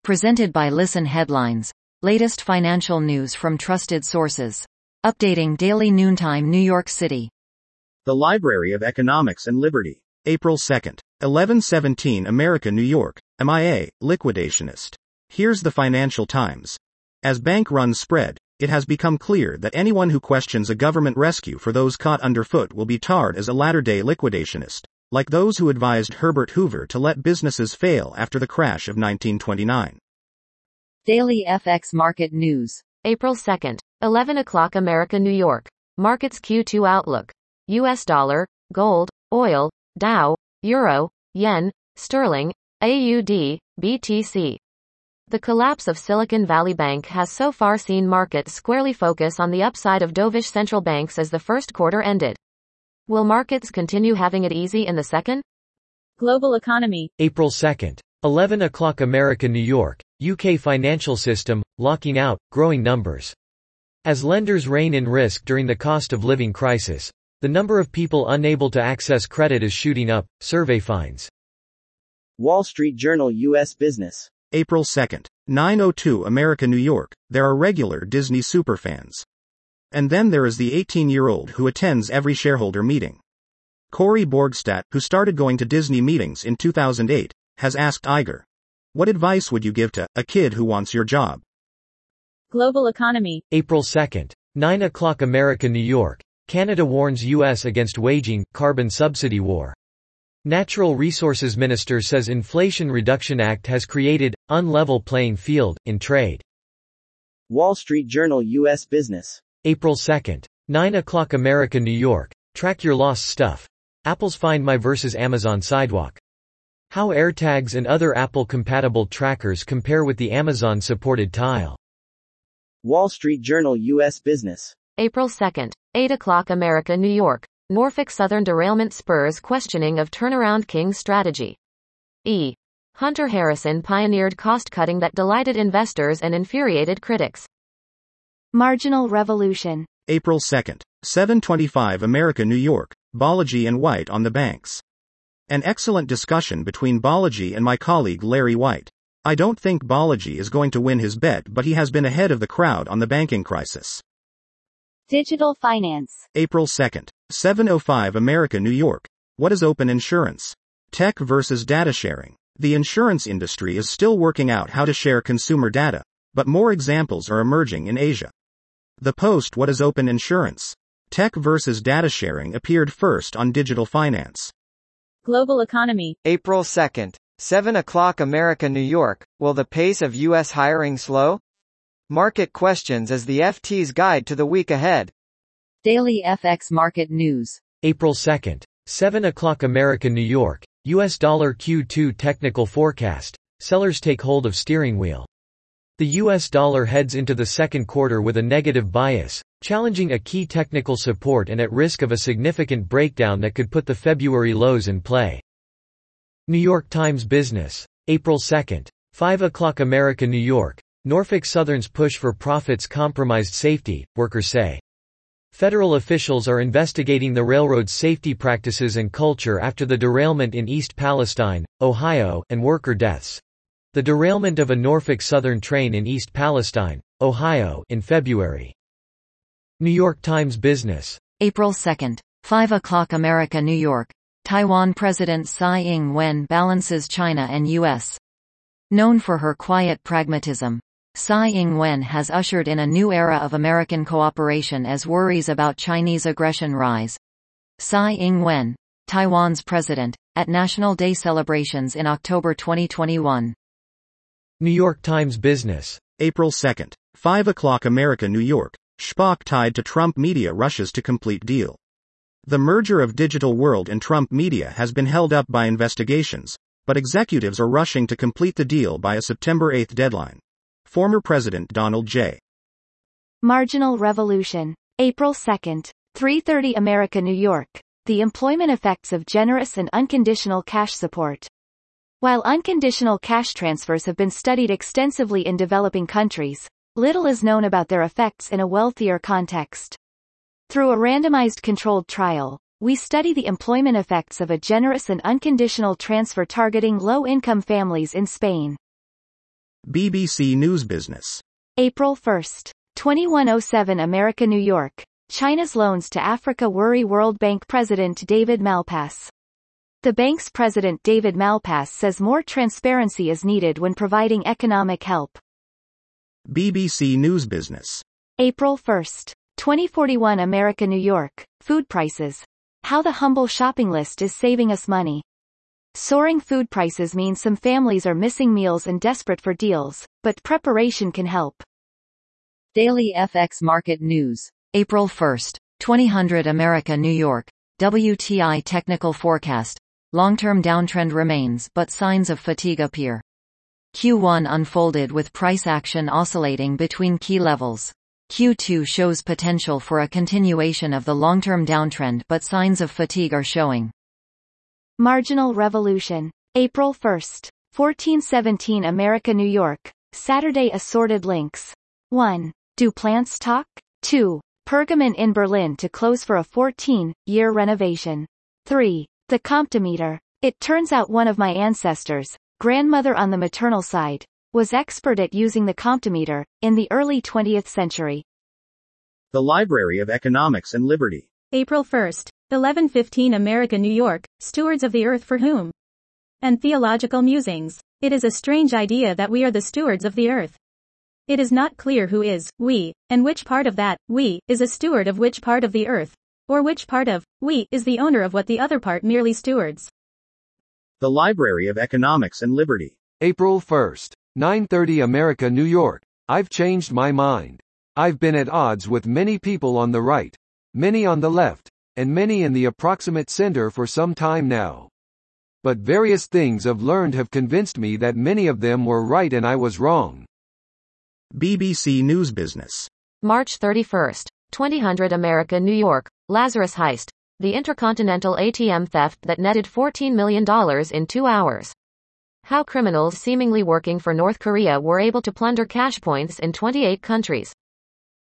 Presented by Listen Headlines. Latest financial news from trusted sources. Updating daily noontime New York City. The Library of Economics and Liberty. April 2nd. 1117 America, New York. MIA, liquidationist. Here's the Financial Times. As bank runs spread, it has become clear that anyone who questions a government rescue for those caught underfoot will be tarred as a latter-day liquidationist, like those who advised Herbert Hoover to let businesses fail after the crash of 1929. Daily FX Market News. April 2nd, 11 o'clock America, New York. Markets Q2 Outlook. US dollar, gold, oil, Dow, euro, yen, sterling, AUD, BTC. The collapse of Silicon Valley Bank has so far seen markets squarely focus on the upside of dovish central banks as the first quarter ended. Will markets continue having it easy in the second? Global economy. April 2nd. 11 o'clock America, New York. UK financial system, locking out, growing numbers. As lenders rein in risk during the cost of living crisis, the number of people unable to access credit is shooting up, survey finds. Wall Street Journal US Business. April 2nd. 9:02 America, New York. There are regular Disney superfans. And then there is the 18-year-old who attends every shareholder meeting. Corey Borgstadt, who started going to Disney meetings in 2008, has asked Iger, "What advice would you give to a kid who wants your job?" Global economy. April 2nd. 9 o'clock America, New York. Canada warns U.S. against waging carbon subsidy war. Natural Resources Minister says Inflation Reduction Act has created unlevel playing field in trade. Wall Street Journal US Business. April 2nd. 9 o'clock America, New York. Track your lost stuff. Apple's Find My versus Amazon Sidewalk. How AirTags and other Apple-compatible trackers compare with the Amazon-supported Tile. Wall Street Journal US Business. April 2nd, 8 o'clock America, New York. Norfolk Southern derailment spurs questioning of turnaround King's strategy. E. Hunter Harrison pioneered cost-cutting that delighted investors and infuriated critics. Marginal revolution. April 2nd. 7:25 America, New York. Balaji and White on the banks. An excellent discussion between Balaji and my colleague Larry White. I don't think Balaji is going to win his bet, but he has been ahead of the crowd on the banking crisis. Digital finance. April 2nd. 7:05 America, New York. What is open insurance? Tech versus data sharing. The insurance industry is still working out how to share consumer data, but more examples are emerging in Asia. The post What is open insurance? Tech versus data sharing appeared first on Digital Finance. Global economy. April 2nd. 7 o'clock America, New York. Will the pace of U.S. hiring slow? Market questions as the FT's guide to the week ahead. Daily FX Market News. April 2nd. 7 o'clock America, New York. US dollar Q2 technical forecast. Sellers take hold of steering wheel. The US dollar heads into the second quarter with a negative bias, challenging a key technical support and at risk of a significant breakdown that could put the February lows in play. New York Times Business. April 2nd. 5 o'clock America, New York. Norfolk Southern's push for profits compromised safety, workers say. Federal officials are investigating the railroad's safety practices and culture after the derailment in East Palestine, Ohio, and worker deaths. The derailment of a Norfolk Southern train in East Palestine, Ohio, in February. New York Times Business. April 2nd. 5 o'clock America, New York. Taiwan President Tsai Ing-wen balances China and U.S. Known for her quiet pragmatism, Tsai Ing-wen has ushered in a new era of American cooperation as worries about Chinese aggression rise. Tsai Ing-wen, Taiwan's president, at National Day celebrations in October 2021. New York Times Business. April 2nd. 5 o'clock America, New York. Spock tied to Trump Media rushes to complete deal. The merger of Digital World and Trump Media has been held up by investigations, but executives are rushing to complete the deal by a September 8 deadline. Former President Donald J. Marginal revolution. April 2nd. 3:30 America, New York. The employment effects of generous and unconditional cash support. While unconditional cash transfers have been studied extensively in developing countries, little is known about their effects in a wealthier context. Through a randomized controlled trial, we study the employment effects of a generous and unconditional transfer targeting low-income families in Spain. BBC News Business. April 1, 2107 America, New York. China's loans to Africa worry World Bank President David Malpass. The bank's president David Malpass says more transparency is needed when providing economic help. BBC News Business. April 1, 2041 America, New York. Food prices. How the humble shopping list is saving us money. Soaring food prices mean some families are missing meals and desperate for deals, but preparation can help. Daily FX Market News. April 1, 2000 America, New York. WTI Technical Forecast. Long-term downtrend remains but signs of fatigue appear. Q1 unfolded with price action oscillating between key levels. Q2 shows potential for a continuation of the long-term downtrend but signs of fatigue are showing. Marginal Revolution. April 1, 1417 America, New York. Saturday assorted links. 1. Do plants talk? 2. Pergamon in Berlin to close for a 14-year renovation. 3. The Comptometer. It turns out one of my ancestors, grandmother on the maternal side, was expert at using the Comptometer, in the early 20th century. The Library of Economics and Liberty. April 1, 1115 America, New York. Stewards of the earth for whom? And Theological Musings. It is a strange idea that we are the stewards of the earth. It is not clear who is we, and which part of that we is a steward of which part of the earth, or which part of we is the owner of what the other part merely stewards. The Library of Economics and Liberty. April 1st, 9:30 America, New York. I've changed my mind. I've been at odds with many people on the right, many on the left, and many in the approximate center for some time now. But various things I've learned have convinced me that many of them were right and I was wrong. BBC News Business. March 31, 2000 America, New York. Lazarus Heist. The intercontinental ATM theft that netted $14 million in 2 hours. How criminals seemingly working for North Korea were able to plunder cash points in 28 countries.